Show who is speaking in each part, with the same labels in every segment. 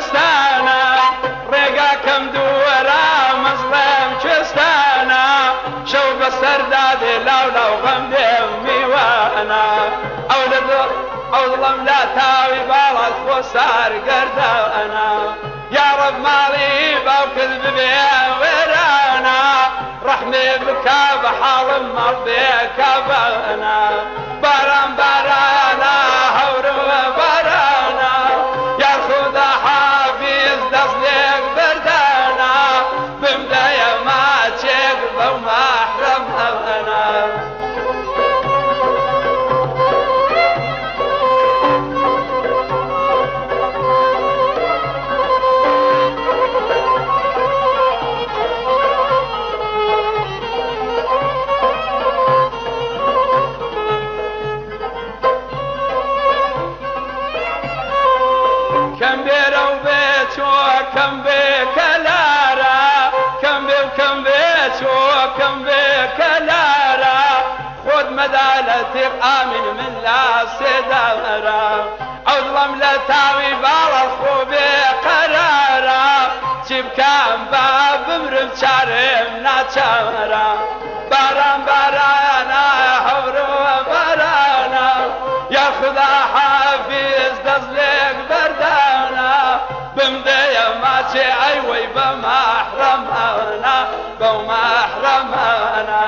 Speaker 1: کوێستانە ڕێگاکەم دووەرە مەزڵێم کوێستانە شەو بەسەردا دێ لاو لاو غەم دێم میوانە ئەو دڵم لا تاوی باڵات خۆ سارگەردانە یا ڕەب ماڵی باوکت ببێ وێرانە ڕەحمێ بکا بە حاڵم مەڵ بێکە بەنە باران بارانە هەورە بارانە یار خودە حافیز دەست لێک بەردانە بمدەیە ماچێک بەو مەحرەم هەڵەنە کەم بێرە و بێچۆ کەم بێ کەلارە کەم بێ و کەم بێچۆ کەم بێ کەلارە خۆت مەدا لە تێق ئامین من لا سێداڕە ئەو دڵم لە تاوی باڵە خۆ بێ قەرارە چی بکەم با بمرم چارێم ناچارە باران بارانە هەورە بارانە یا خودە حافیز دەست لێک بەردانە بمدەیە ماچێ ئەیوەی بە مەحرەمانە بەو مەحرەمانە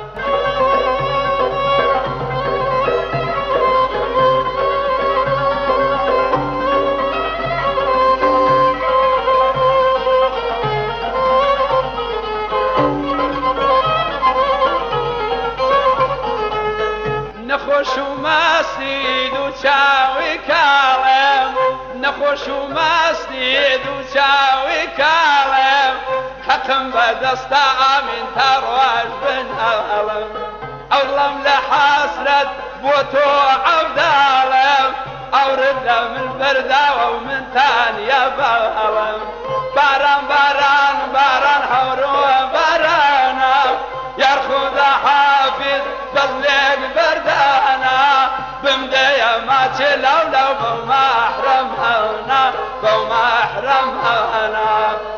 Speaker 1: نەخۆش و ماستی دوو چاوی کاڵێم نەخۆش و ماستی دوو چاوی کاڵێم حەقم بەدەستە ئامین تا ڕواژ بنەڵم ئەو دڵم لە حەسرەت بۆ تۆ عەوداڵم ئەورت لە من بەرداوە و من تانیە بەڵم باران باران باران هەورۆ بارانە یار خودە حافیز دەست لێک بەردانە بمدەیە ماچێ لاو لاو بەو مەحرەمانە بەو مەحرەمانە